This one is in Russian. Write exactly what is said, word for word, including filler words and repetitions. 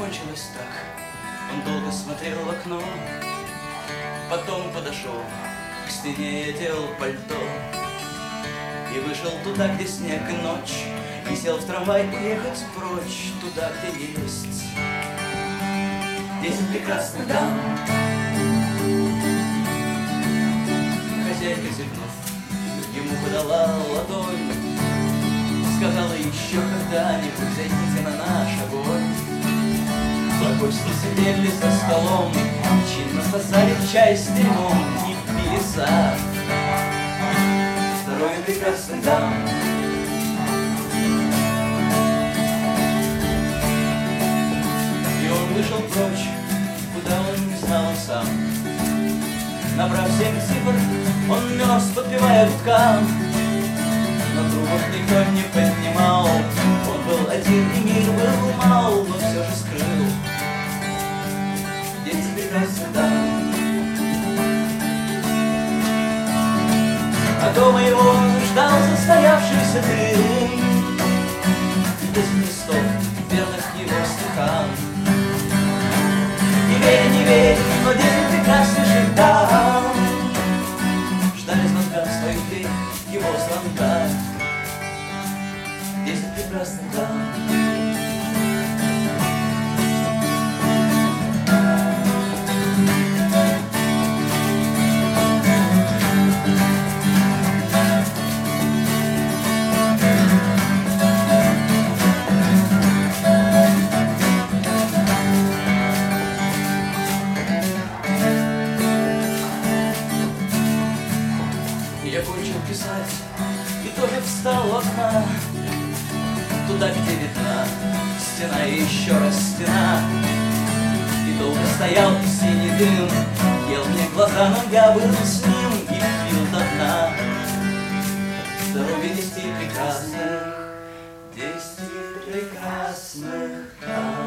кончилось так. Он долго смотрел в окно, потом подошел к стене и одел пальто. И вышел туда, где снег и ночь, и сел в трамвай уехать прочь, туда, где есть десять прекрасных дам. Хозяйка, зевнув, ему подала ладонь, сказала: еще когда-нибудь зайдите на наш огонь. Благочестно сидели за столом, чинно сосали чай с дерьмом и пили сад. Здоровье прекрасных дам. И он вышел прочь, куда он не знал сам. Набрав семь цифр, он мерз, подпевая гудкам. Но трубок никто не поднимал, он был один и мир был мал, но все же скрыл десять прекрасных дам. А дома его ждал застоявшийся дым, десять листов, верных его стихам. Не верь, не верь, но десять прекраснейших дам ждали звонка в свою дверь, его звонка. Десять прекрасных дам. Я кончил писать и тоже встал у окна, туда, где видна стена и еще раз стена. И долго стоял синий дым, ел мне глаза, но я был с ним и пил до дна. Здоровье десяти прекрасных, десяти прекрасных дам.